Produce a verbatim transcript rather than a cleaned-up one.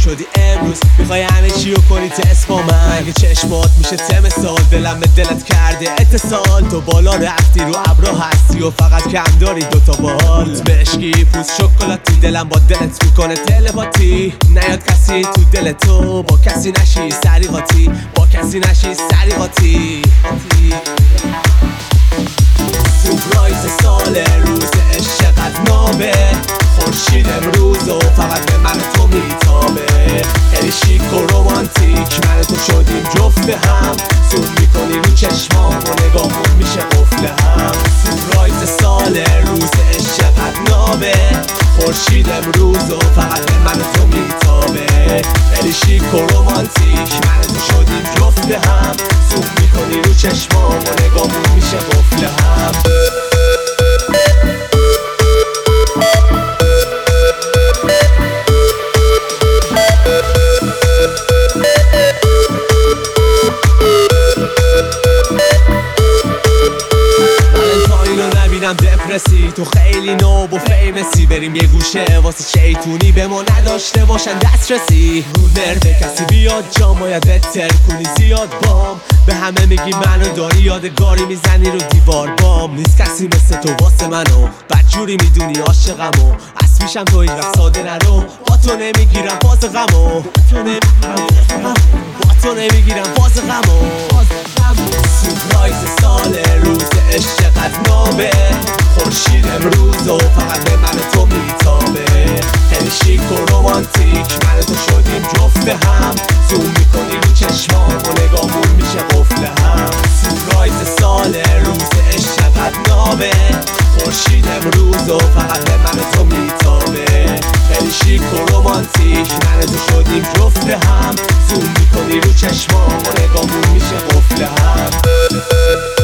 شدی امروز میخوای همه چی رو کنی تست با من. اگه چشمات میشه تم سال دلم به دلت کرده اتصال. تو بالا رفتی رو ابرا هستی و فقط کم داری دوتا بال. مشکی پوست شکلاتی دلم با دلت میکنه تلپاتی. نیاد کسی تو دل تو با کسی نشی سریقاتی، با کسی نشی سریقاتی. سورپرایز سال روز عشقت نابه، خورشید امروز و فقط به من تو میتابه. خیلی شیک و رومانتیک من تو شدیم جفت هم. زوم میکنی رو چشمام و نگاهمون میشه قفل هم. سورپرایز سال روز عشقت نابه، خورشید امروز و فقط به من تو میتابه. خیلی شیک و رومانتیک من تو شدیم جفت هم. زوم میکنی رو چشمام و نگاهمون میشه قفل هم. دپرسی تو خیلی نوب و فیمسی، بریم یه گوشه واسه شیطونی به ما نداشته باشن دسترسی. رو نرد کسی بیاد جام باید بهتر کنی زیاد بام. به همه میگی منو داری یادگاری میزنی رو دیوار بام. نیست کسی مثل تو واسه منو بدجوری میدونی عاشقمو. از پیشم تو هیچ وقت ساده نرو، با تو نمیگیرم باز غمو. با تو نمیگیرم باز غمو. سورپرایز سال روز عشقت نابه، خورشید امروز و فقط به من تو میتابه. خیلی شیک و رومانتیک من تو شدیم جفت هم. زوم میکنی رو چشمام و نگاهمون میشه قفل هم. سورپرایز سال روز عشقت نابه، خورشید امروز و فقط به من تو میتابه. خیلی شیک و رومانتیک من تو شدیم جفت هم. زوم میکنی رو چشمام و نگاهمون میشه قفل هم.